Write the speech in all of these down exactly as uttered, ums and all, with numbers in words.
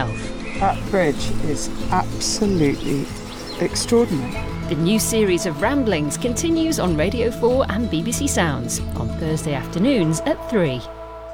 health. That bridge is absolutely extraordinary. The new series of Ramblings continues on Radio four and B B C Sounds on Thursday afternoons at three.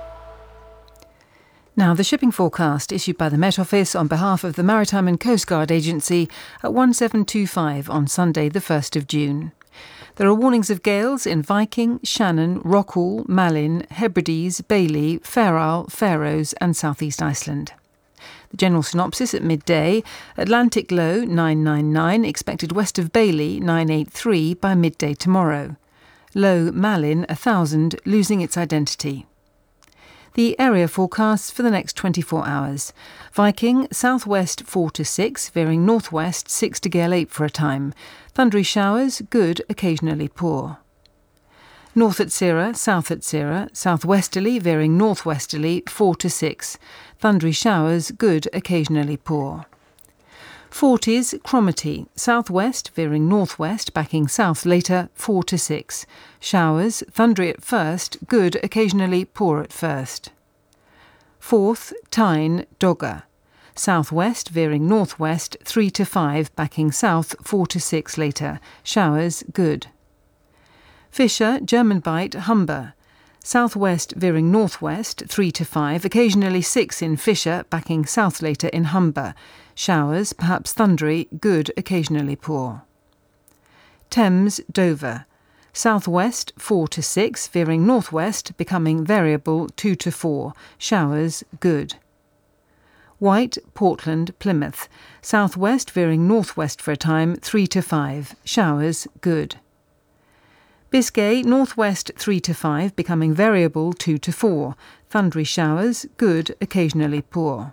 Now, the shipping forecast issued by the Met Office on behalf of the Maritime and Coast Guard Agency at one seven two five on Sunday the first of June. There are warnings of gales in Viking, Shannon, Rockall, Malin, Hebrides, Bailey, Fair Isle, Faroes and South East Iceland. The general synopsis at midday: Atlantic low nine nine nine, expected west of Bailey nine eight three by midday tomorrow. Low Malin one thousand, losing its identity. The area forecasts for the next twenty-four hours. Viking, southwest four to six, veering northwest six to gale eight for a time. Thundery showers, good, occasionally poor. North at Syrah, south at Syrah, southwesterly, veering northwesterly four to six. Thundery showers, good, occasionally poor. Forties, Cromarty, southwest, veering northwest, backing south later, four to six. Showers, thundery at first, good, occasionally poor at first. Fourth, Tyne, Dogger, southwest, veering northwest, three to five, backing south, four to six later. Showers, good. Fisher, German Bight, Humber, southwest, veering northwest, three to five, occasionally six in Fisher, backing south later in Humber. Showers, perhaps thundery, good, occasionally poor. Thames, Dover, southwest, four to six, veering northwest, becoming variable, two to four. Showers, good. White, Portland, Plymouth, southwest, veering northwest for a time, three to five. Showers, good. Biscay, northwest three to five, becoming variable two to four. Thundery showers, good, occasionally poor.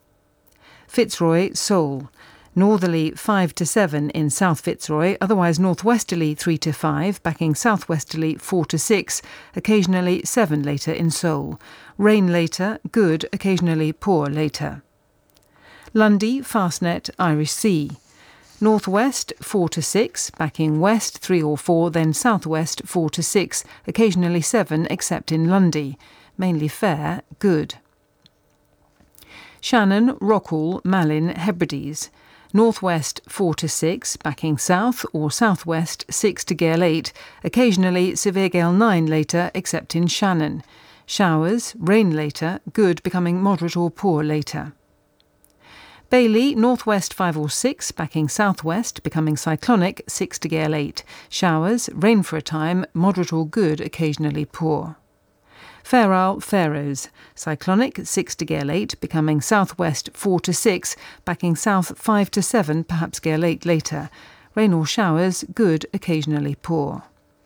Fitzroy, Seoul, northerly five to seven in South Fitzroy, otherwise northwesterly three to five, backing southwesterly four to six, occasionally seven later in Seoul. Rain later, good, occasionally poor later. Lundy, Fastnet, Irish Sea, northwest four to six, backing west three or four, then southwest four to six, occasionally seven except in Lundy. Mainly fair, good. Shannon, Rockall, Malin, Hebrides, northwest four to six, backing south or southwest six to gale eight, occasionally severe gale nine later except in Shannon. Showers, rain later, good, becoming moderate or poor later. Bailey, northwest five or six, backing southwest, becoming cyclonic, six to gale eight. Showers, rain for a time, moderate or good, occasionally poor. Fair Isle, Faroes, cyclonic, six to gale eight, becoming southwest four to six, backing south five to seven, perhaps gale eight later. Rain or showers, good, occasionally poor.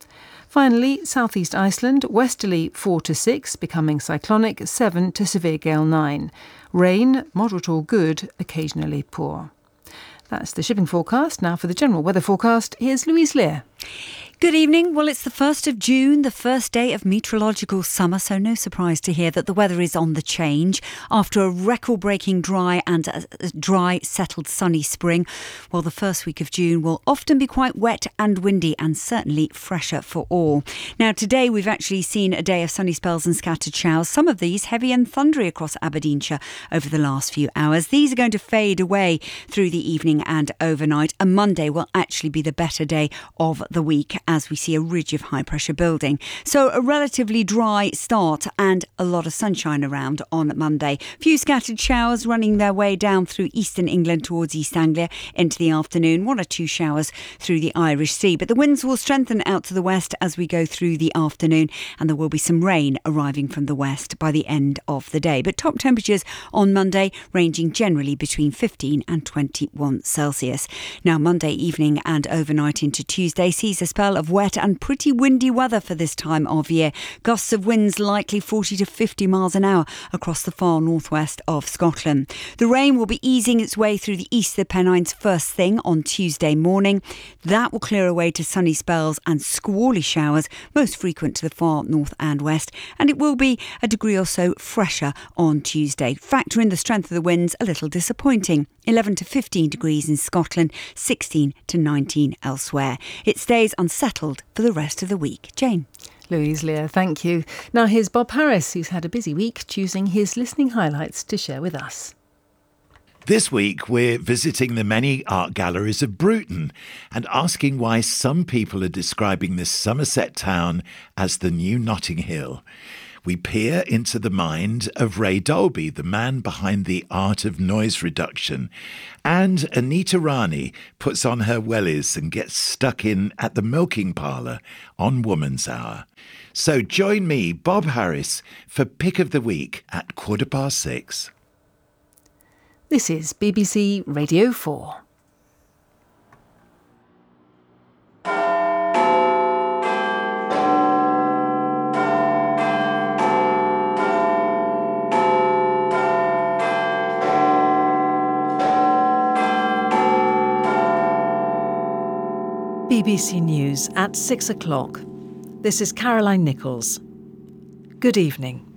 Finally, southeast Iceland, westerly four to six, becoming cyclonic, seven to severe gale nine. Rain, moderate or good, occasionally poor. That's the shipping forecast. Now for the general weather forecast, here's Louise Lear. Good evening. Well, it's the first of June, the first day of meteorological summer, so no surprise to hear that the weather is on the change. After a record-breaking dry and a dry, settled, sunny spring, well, the first week of June will often be quite wet and windy and certainly fresher for all. Now, today we've actually seen a day of sunny spells and scattered showers, some of these heavy and thundery across Aberdeenshire over the last few hours. These are going to fade away through the evening and overnight, and Monday will actually be the better day of the week as we see a ridge of high pressure building. So a relatively dry start and a lot of sunshine around on Monday. Few scattered showers running their way down through eastern England towards East Anglia into the afternoon. One or two showers through the Irish Sea. But the winds will strengthen out to the west as we go through the afternoon, and there will be some rain arriving from the west by the end of the day. But top temperatures on Monday ranging generally between fifteen and twenty-one Celsius. Now Monday evening and overnight into Tuesday sees a spell of wet and pretty windy weather for this time of year. Gusts of winds likely forty to fifty miles an hour across the far northwest of Scotland. The rain will be easing its way through the east of the Pennines first thing on Tuesday morning. That will clear away to sunny spells and squally showers, most frequent to the far north and west, and it will be a degree or so fresher on Tuesday. Factor in the strength of the winds, a little disappointing. eleven to fifteen degrees in Scotland, sixteen to nineteen elsewhere. It stays unsettled for the rest of the week. Jane. Louise Lear, thank you. Now here's Bob Harris, who's had a busy week choosing his listening highlights to share with us. This week, we're visiting the many art galleries of Bruton and asking why some people are describing this Somerset town as the new Notting Hill. We peer into the mind of Ray Dolby, the man behind the art of noise reduction. And Anita Rani puts on her wellies and gets stuck in at the milking parlour on Woman's Hour. So join me, Bob Harris, for Pick of the Week at quarter past six. This is B B C Radio four. B B C News at six o'clock. This is Caroline Nichols. Good evening.